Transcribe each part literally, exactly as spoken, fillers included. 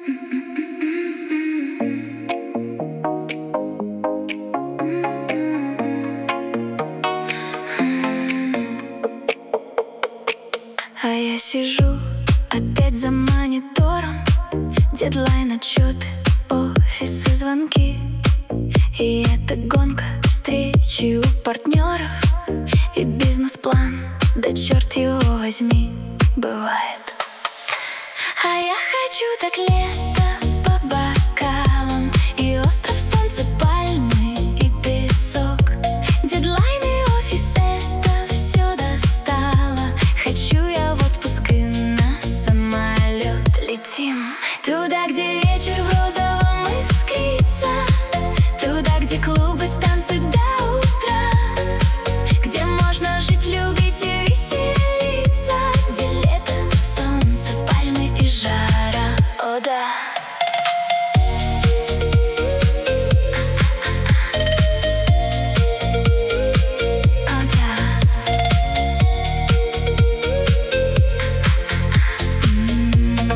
А я сижу опять за монитором, дедлайн, отчеты, офисы, звонки. И это гонка, встречи у партнеров и бизнес-план, да черт его возьми, бывает. А я хочу так лето по бокалам и остров, солнце, пальмы и песок. Дедлайны, офис, это все достало. Хочу я в отпуск и на самолет летим. Туда, где вечер в розовом искрится, туда, где клубы, танцы до утра, где можно жить, любить и веселиться, где лето, солнце, пальмы и жара. О да. О да. М-м-м.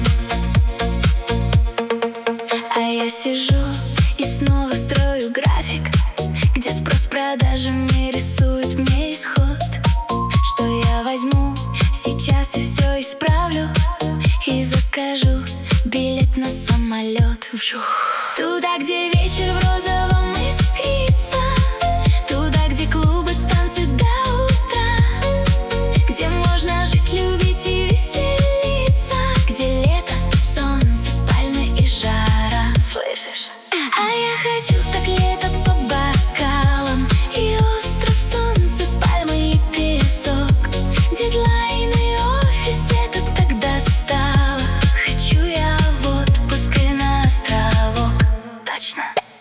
А я сижу и снова строю график, где спрос продажами рисует мне исход. Что я возьму сейчас и все исправлю, и закажу билет на самолет. Вжух. Туда, где вечер в розовом искрится, туда, где клубы, танцы до утра, где можно жить, любить и веселиться, где лето, солнце, пальмы и жара. Слышишь? А я хочу так лето по бокалам и остров, солнце, пальмы и песок. Дедлайны, офис, это так достало. Хочу я в отпуск и на островок. Точно.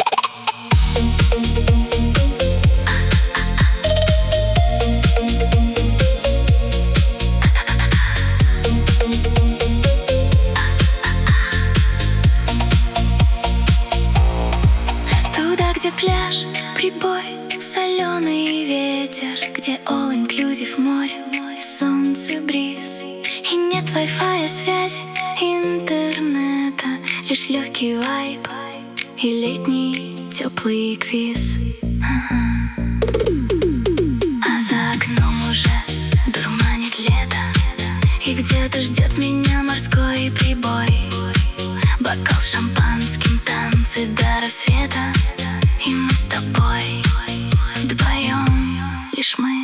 Туда, где пляж, прибой, соленый ветер, где all-inclusive море, солнце, бриз. И нет вай-фая, связи, интернета, лишь легкий вайб и летний теплый квиз. Ага. А за окном уже дурманит лето, и где-то ждет меня морской прибой. Бокал с шампанским, танцы до рассвета, и мы с тобой вдвоем, лишь мы.